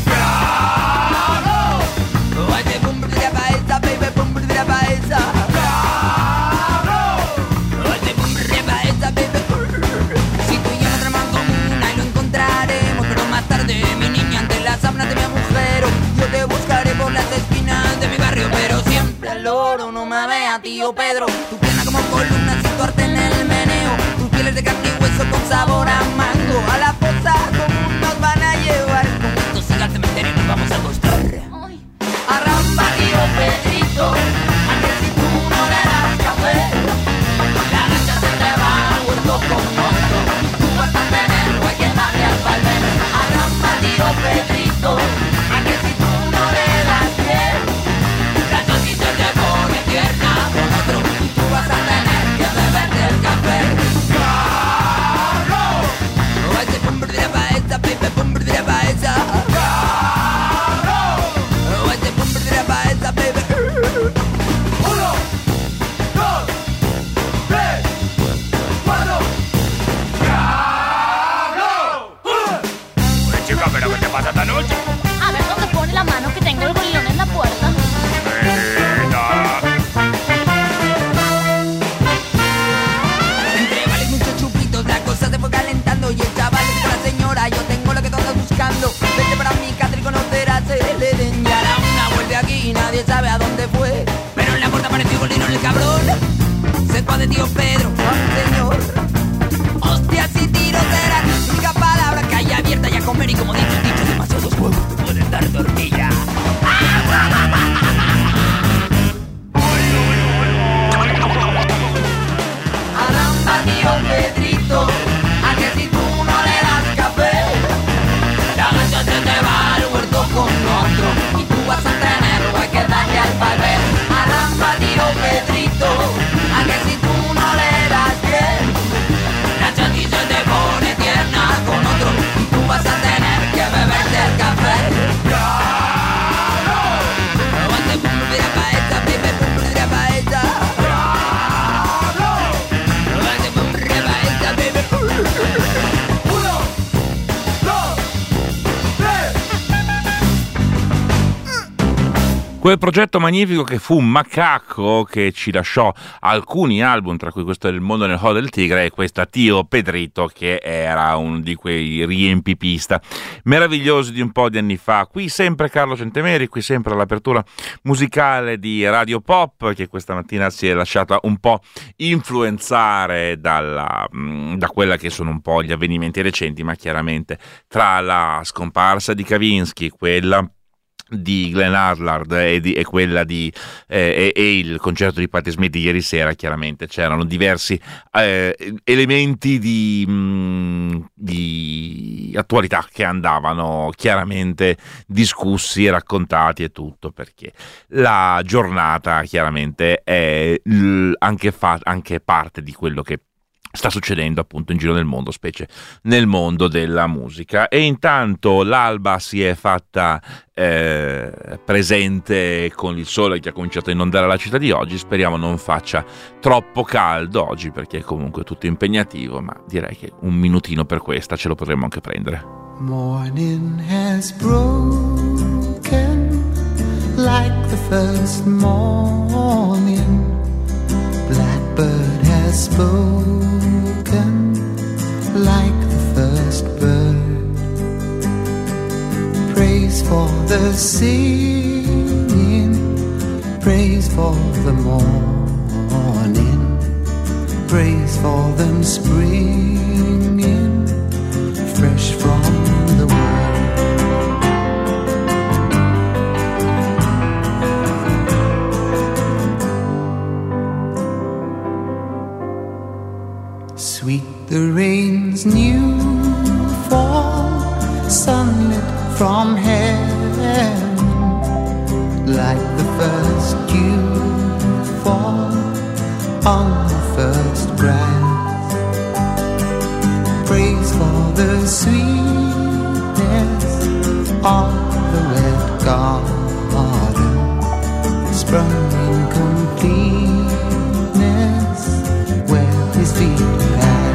Si tú y yo no tenemos en común, ahí lo encontraremos, pero más tarde, mi niña, ante las sábanas de mi agujero, yo te buscaré por las esquinas de mi barrio, pero siempre al loro no me vea, tío Pedro. Tu pierna como columna, situarte en el meneo, tus pieles de carne y hueso con sabor a mango, a la fosa común nos van a llevar, con esto siga al cementerio y nos vamos a acostar. Arramba, tío Pedrito, a que si tú no le das café, la gacha se te va al huerto con otro, tú vas a tener que darle al vaivén. Arramba, tío Pedrito, a que si tú no le das bien, la chati se te pone tierna con otro, tú vas a tener que beberte el café. ¡Carro! Oye, pum, de la paesa, baby, pum, de la paesa. ¿Pero qué te pasa esta noche? A ver dónde pone la mano que tengo el gorrión en la puerta. Entre vales muchos chupitos, la cosa se fue calentando y el chaval le dijo a la señora, yo tengo lo que tú andas buscando. Vete para mi casa y conocerás el Edén. Y a la una vuelve aquí y nadie sabe a dónde fue. Pero en la puerta apareció Golino el cabrón. Se fue de tío Pedro, señor. Hostias y tiros eran la única palabra que hay abierta y a comer, y como dicho, demasiados huevos te pueden dar tortilla. Arramba, tío Pedrito, a que si tú no le das café, la gacha se te va al huerto con otro y tú vas a tener que darle al vaivén. Arramba, tío Pedrito, a que si tú no le das bien, la chati se te pone tierna con otro y tú vas a tener que beberte el café. ¡Claro! Aguante, pum, de la paesa, baby, pum, de la paesa. ¡Claro! Aguante, pum, de la paesa, baby, pum. 1, 2, 3. Quel progetto magnifico che fu Macaco, che ci lasciò alcuni album, tra cui questo Il mondo nel Ho del Tigre e questa Tio Pedrito, che era uno di quei riempipista meravigliosi di un po' di anni fa. Qui sempre Carlo Centemeri, qui sempre all'apertura musicale di Radio Pop, che questa mattina si è lasciata un po' influenzare da quella che sono un po' gli avvenimenti recenti, ma chiaramente tra la scomparsa di Kavinsky, quella di Glenn Harlard e quella di e il concerto di Patti Smith di ieri sera, chiaramente c'erano diversi elementi di attualità che andavano chiaramente discussi e raccontati e tutto, perché la giornata chiaramente è anche parte di quello che sta succedendo appunto in giro nel mondo, specie nel mondo della musica. E intanto l'alba si è fatta presente con il sole che ha cominciato a inondare la città di oggi. Speriamo non faccia troppo caldo oggi, perché è comunque tutto impegnativo, ma direi che un minutino per questa ce lo potremmo anche prendere. Morning has broken like the first morning. Blackbird has spoken like the first bird. Praise for the singing, praise for the morning, praise for them springing fresh from the world. Sweet the rain's new fall, sunlit from heaven, like the first dew fall from incompleteness where his feet pass.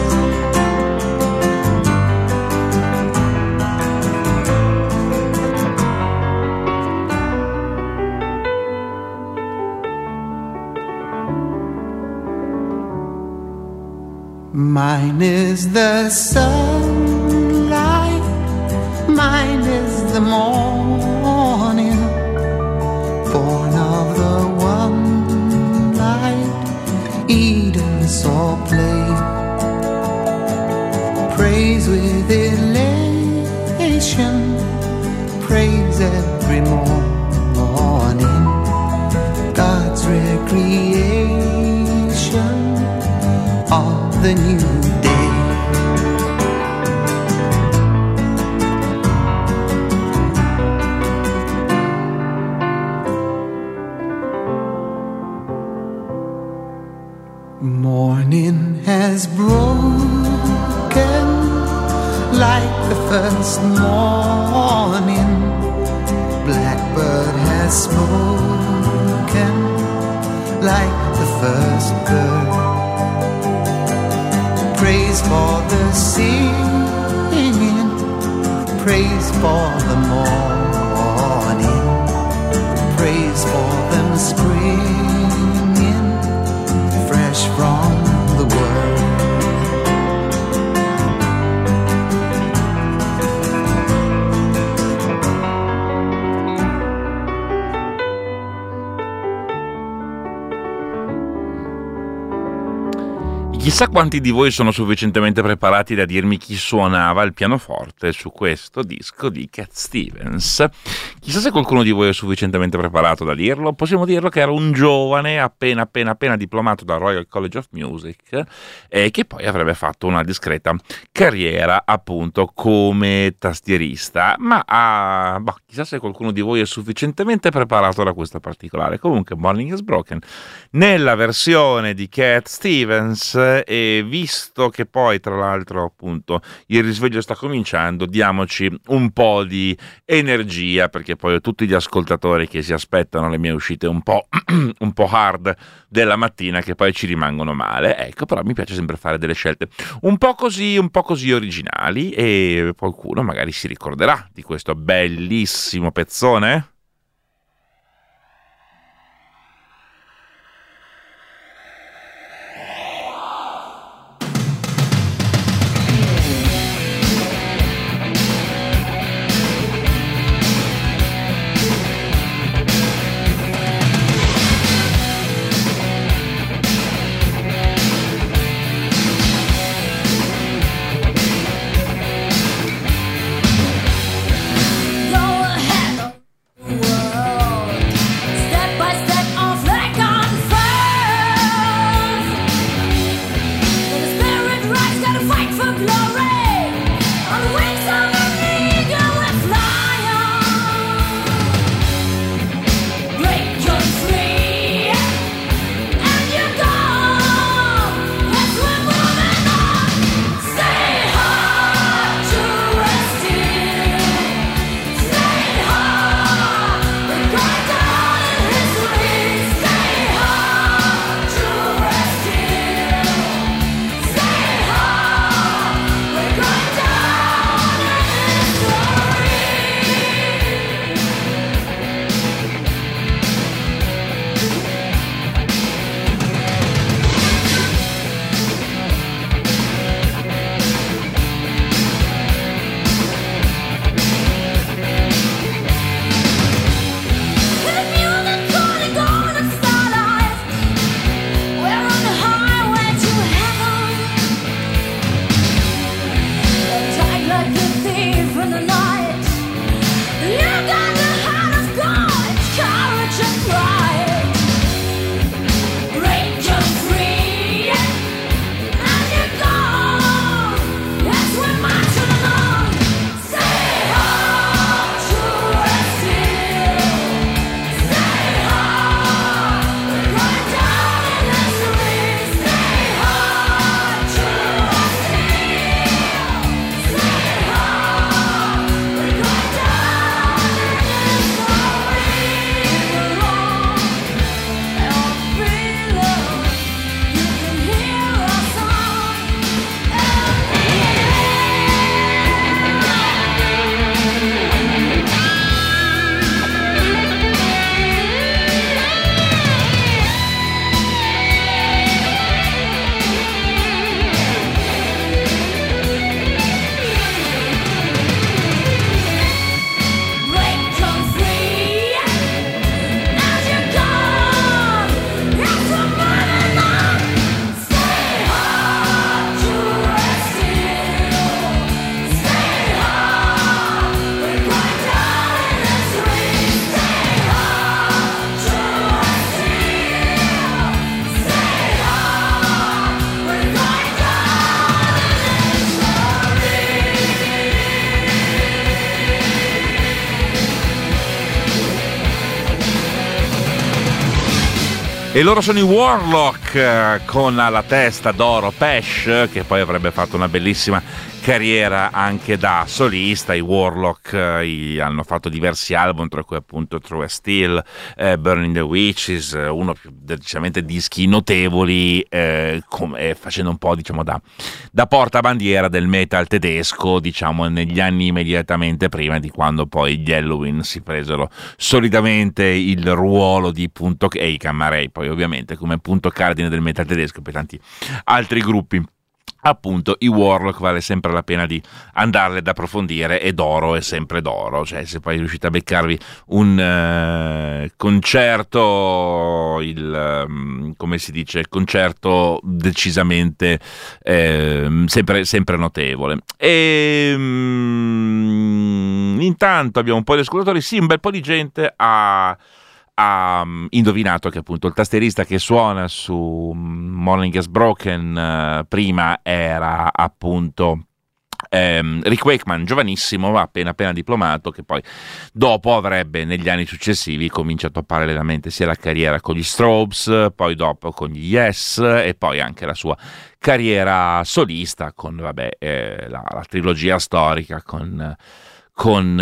Mine is the sunlight, mine is the morning, born of the one light, Eden saw play, praise with elation, praise every morning, God's recreation of the new day. Morning has broken like the first morning. Blackbird has spoken like the first bird. Praise for the singing, praise for the morning, praise for them springing fresh from the world. Chissà quanti di voi sono sufficientemente preparati da dirmi chi suonava il pianoforte su questo disco di Cat Stevens. Chissà se qualcuno di voi è sufficientemente preparato da dirlo. Possiamo dirlo che era un giovane appena diplomato dal Royal College of Music e che poi avrebbe fatto una discreta carriera appunto come tastierista. Ma chissà se qualcuno di voi è sufficientemente preparato da questo particolare. Comunque Morning is Broken nella versione di Cat Stevens. E visto che poi tra l'altro appunto il risveglio sta cominciando, diamoci un po' di energia, perché poi ho tutti gli ascoltatori che si aspettano le mie uscite un po' hard della mattina che poi ci rimangono male. Ecco, però mi piace sempre fare delle scelte un po' così originali e qualcuno magari si ricorderà di questo bellissimo pezzone. Go ahead. E loro sono i Warlock, con alla testa d'oro Pesh, che poi avrebbe fatto una bellissima carriera anche da solista. I Warlock hanno fatto diversi album, tra cui appunto True as Steel, Burning the Witches, uno più decisamente dischi notevoli, facendo un po', diciamo, da portabandiera del metal tedesco, diciamo, negli anni immediatamente prima di quando poi gli Helloween si presero solidamente il ruolo di punto, e i Cammarei poi ovviamente come punto cardine del metal tedesco per tanti altri gruppi. Appunto, i Warlock vale sempre la pena di andarle ad approfondire, e d'oro è sempre d'oro. Cioè, se poi riuscite a beccarvi un concerto, come si dice, concerto decisamente sempre notevole. E intanto abbiamo un po' di ascoltatori, sì, un bel po' di gente ha indovinato che appunto il tastierista che suona su Morning Has Broken prima era appunto Rick Wakeman, giovanissimo, appena diplomato, che poi dopo avrebbe negli anni successivi cominciato parallelamente sia la carriera con gli Strobes, poi dopo con gli Yes, e poi anche la sua carriera solista con la trilogia storica con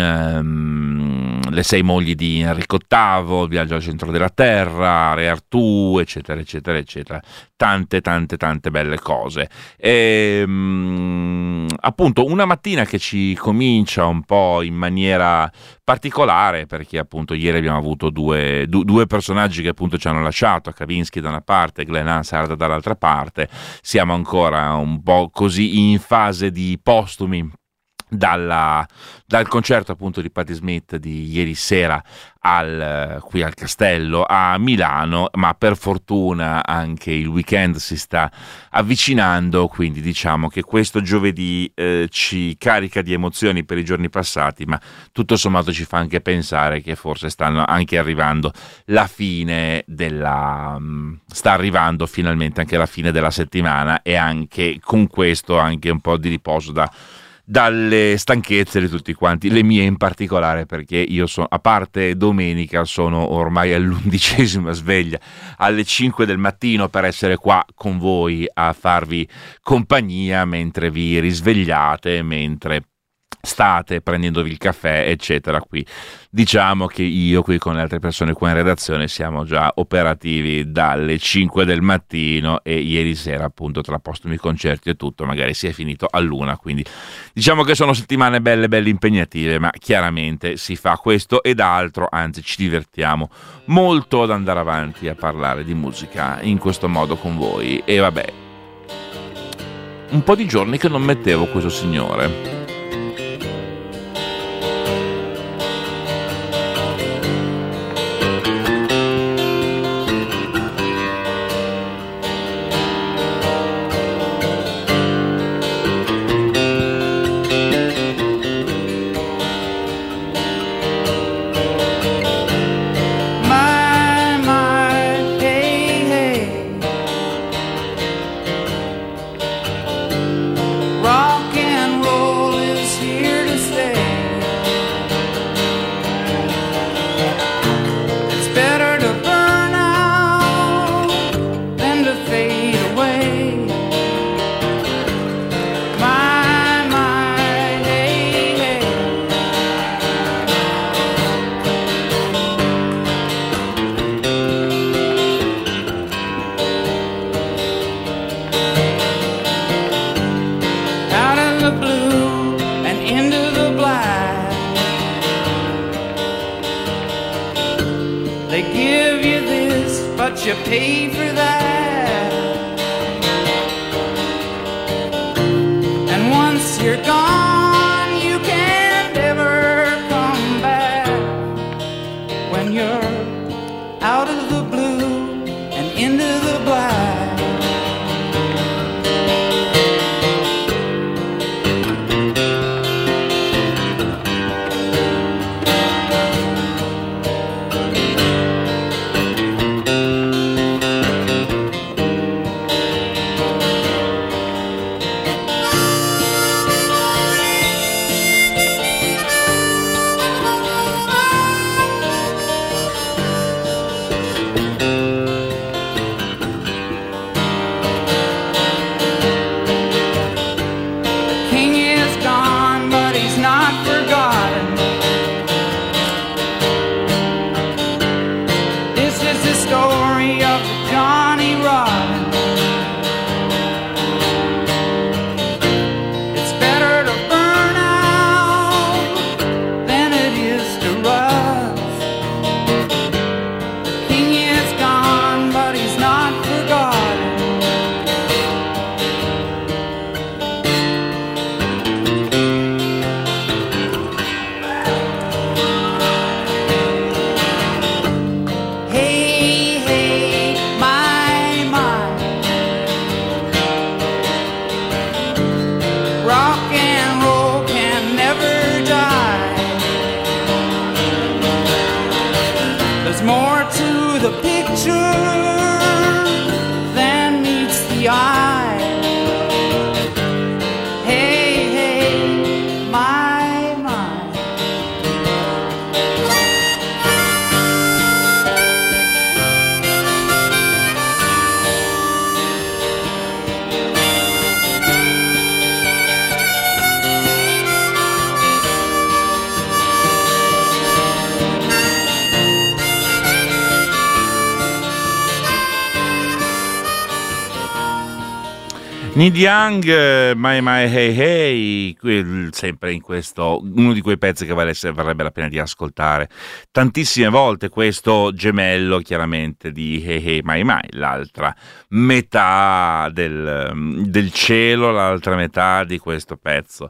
le 6 mogli di Enrico VIII, il viaggio al centro della terra, Re Artù, eccetera eccetera eccetera, tante belle cose. E appunto una mattina che ci comincia un po' in maniera particolare, perché appunto ieri abbiamo avuto due personaggi che appunto ci hanno lasciato, Kavinsky da una parte, Glenn Hansard dall'altra parte. Siamo ancora un po' così in fase di postumi dal concerto appunto di Patti Smith di ieri sera qui al Castello a Milano, ma per fortuna anche il weekend si sta avvicinando, quindi diciamo che questo giovedì ci carica di emozioni per i giorni passati, ma tutto sommato ci fa anche pensare che forse stanno anche arrivando la fine sta arrivando finalmente anche la fine della settimana, e anche con questo anche un po' di riposo dalle stanchezze di tutti quanti, le mie in particolare, perché io a parte domenica sono ormai all'11ª sveglia alle 5 del mattino per essere qua con voi a farvi compagnia mentre vi risvegliate, mentre state prendendovi il caffè eccetera. Qui diciamo che io qui con le altre persone qua in redazione siamo già operativi dalle 5 del mattino, e ieri sera appunto tra postumi concerti e tutto magari si è finito all'1, quindi diciamo che sono settimane belle impegnative, ma chiaramente si fa questo ed altro, anzi ci divertiamo molto ad andare avanti a parlare di musica in questo modo con voi. E vabbè, un po' di giorni che non mettevo questo signore. You pay for that, and once you're gone you can't ever come back. When you're out of the blue and into the black, picture than meets the eye. Hey, hey, my, my. Neil Young, My My Hey Hey, sempre in questo, uno di quei pezzi che varrebbe la pena di ascoltare tantissime volte, questo gemello chiaramente di Hey Hey My My, l'altra metà del cielo, l'altra metà di questo pezzo.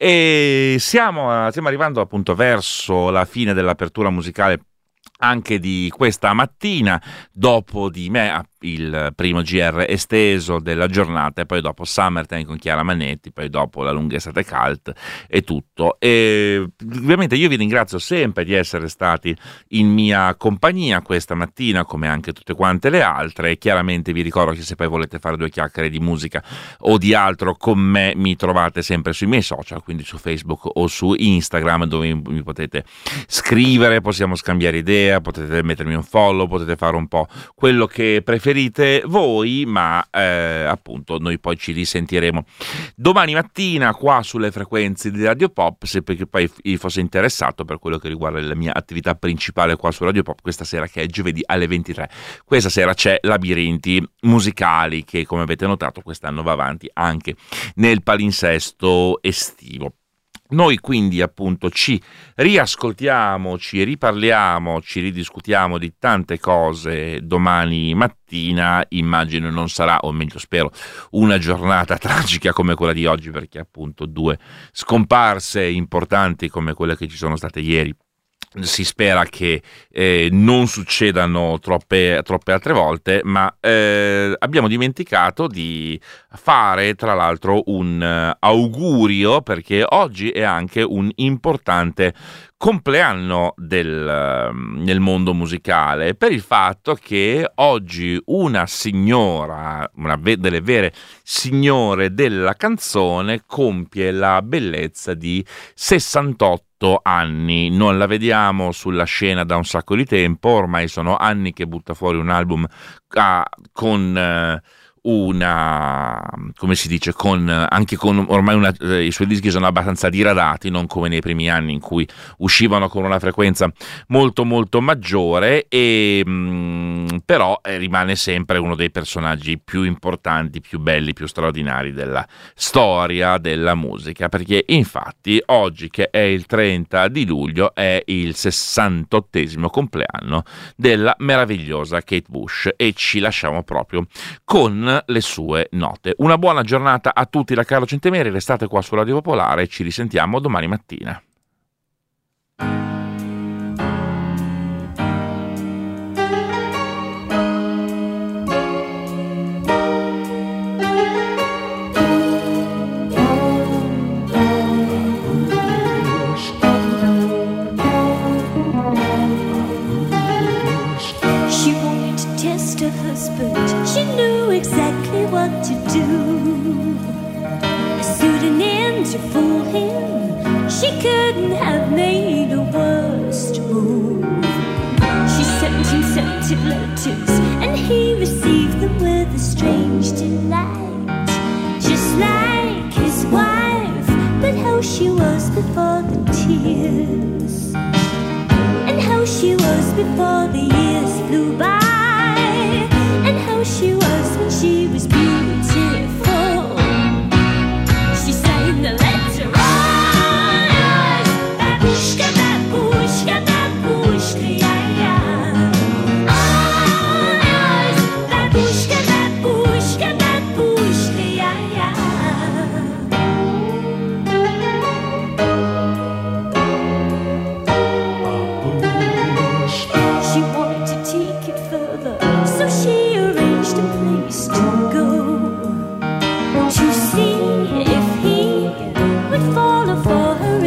E stiamo arrivando appunto verso la fine dell'apertura musicale anche di questa mattina, dopo di me il primo GR esteso della giornata e poi dopo Summertime con Chiara Manetti, poi dopo la lunga estate cult e tutto. E ovviamente io vi ringrazio sempre di essere stati in mia compagnia questa mattina, come anche tutte quante le altre, e chiaramente vi ricordo che se poi volete fare due chiacchiere di musica o di altro con me mi trovate sempre sui miei social, quindi su Facebook o su Instagram, dove mi potete scrivere, possiamo scambiare idee, potete mettermi un follow, potete fare un po' quello che preferite voi, ma appunto noi poi ci risentiremo domani mattina qua sulle frequenze di Radio Pop, se perché poi fosse interessato per quello che riguarda la mia attività principale qua su Radio Pop questa sera, che è giovedì alle 23. Questa sera c'è Labirinti Musicali, che come avete notato quest'anno va avanti anche nel palinsesto estivo. Noi quindi appunto ci riascoltiamo, ci riparliamo, ci ridiscutiamo di tante cose domani mattina. Immagino non sarà, o meglio spero, una giornata tragica come quella di oggi, perché appunto due scomparse importanti come quelle che ci sono state ieri si spera che non succedano troppe altre volte, ma abbiamo dimenticato di fare tra l'altro un augurio, perché oggi è anche un importante compleanno nel mondo musicale, per il fatto che oggi una signora, delle vere signore della canzone, compie la bellezza di 68 anni. Non la vediamo sulla scena da un sacco di tempo, ormai sono anni che butta fuori un album con come si dice, anche con ormai i suoi dischi sono abbastanza diradati, non come nei primi anni in cui uscivano con una frequenza molto molto maggiore, e però rimane sempre uno dei personaggi più importanti, più belli, più straordinari della storia della musica, perché infatti oggi, che è il 30 di luglio, è il 68esimo compleanno della meravigliosa Kate Bush, e ci lasciamo proprio con le sue note. Una buona giornata a tutti da Carlo Centemeri, restate qua su Radio Popolare e ci risentiamo domani mattina. She wanted to test her husband. She knew exactly what to do. A pseudonym to fool him. She couldn't have made a worse move. She sent him scented letters, and he received them with a strange delight. Just like his wife, but how she was before the tears, and how she was before the years flew by, and how she was when she was beautiful. She sang the letter, oh yes, babushka, babushka, babushka, yeah, yeah. Oh yes, babushka, babushka, babushka, yeah, yeah. She wanted to take it further, so she arranged a place to go, to see if he would follow for her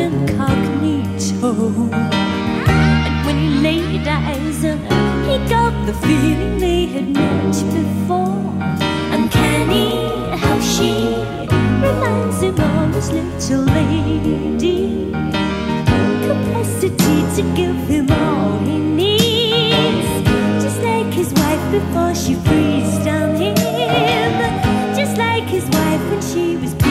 incognito. And when he laid eyes on her, he got the feeling they had met before. Uncanny how she reminds him of his little lady. Capacity to give him all he needs, just like his wife before she breathes down him, just like his wife when she was